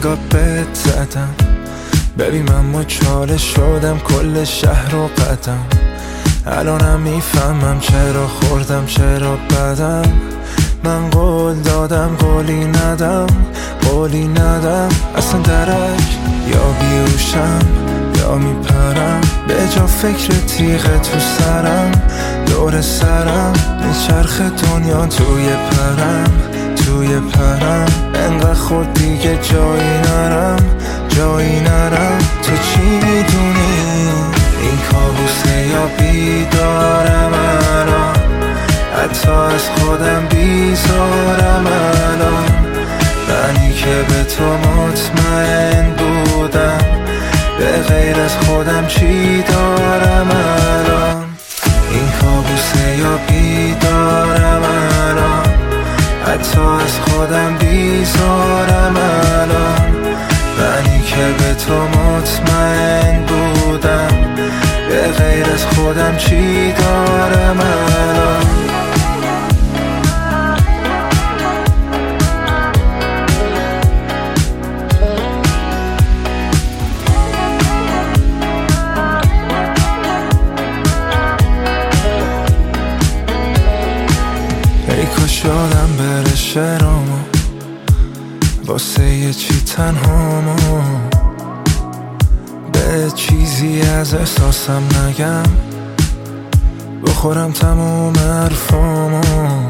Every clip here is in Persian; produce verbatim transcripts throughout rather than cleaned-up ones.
بزار بهت زدم، ببین من مچاله شدم کل شهر و قدم. الانم میفهمم چرا خوردم چرا بدم. من قول دادم قولی ندم قولی ندم. اصلا درک یا بیوشم یا میپرم، به جا فکر تیغه تو سرم دور سرم میچرخ دنیا توی پرم توی پرم. انقدر خود دیگه جایی نرم جایی نرم. تو چی میدونی این کابوسه یا بیدارم الان؟ حتی از خودم بیزارم الان. منی که به تو مطمئن بودم، به غیر از خودم چی دارم الان؟ این کابوسه یا بیدارم الان؟ حتی از خودم بیزارم الان. منی که به تو مطمئن بودم، به غیر از خودم چی دارم الان؟ ای کاش یادم بره شعرامو، واسه یه چی تنهامو، به چیزی از احساسم نگم، بخورم تموم حرفامو.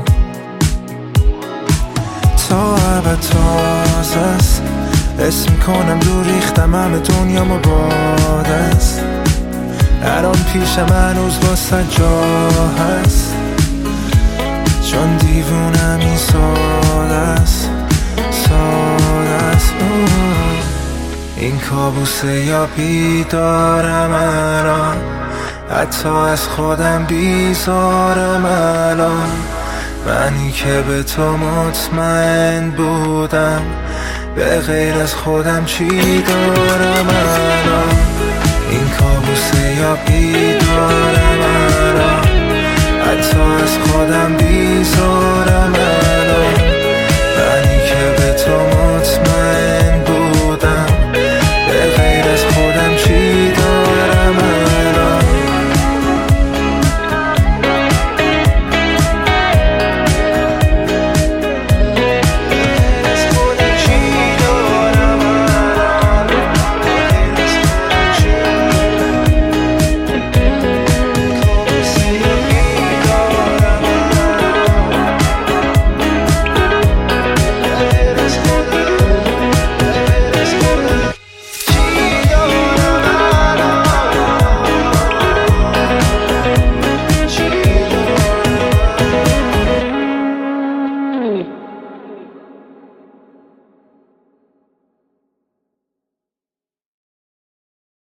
تا ابد تازه است، اسم کنم دور ریختم همه دنیامو باد است. الان پیشم هنوز واسه جا هست، چون دیوونم این ساده است ساده است. این کابوسه یا بیدارم الان؟ حتی از خودم بیزارم الان. منی که به تو مطمئن بودم، به غیر از خودم چی دارم الان؟ این کابوسه یا بیدارم الان؟ حتی از خودم بیزارم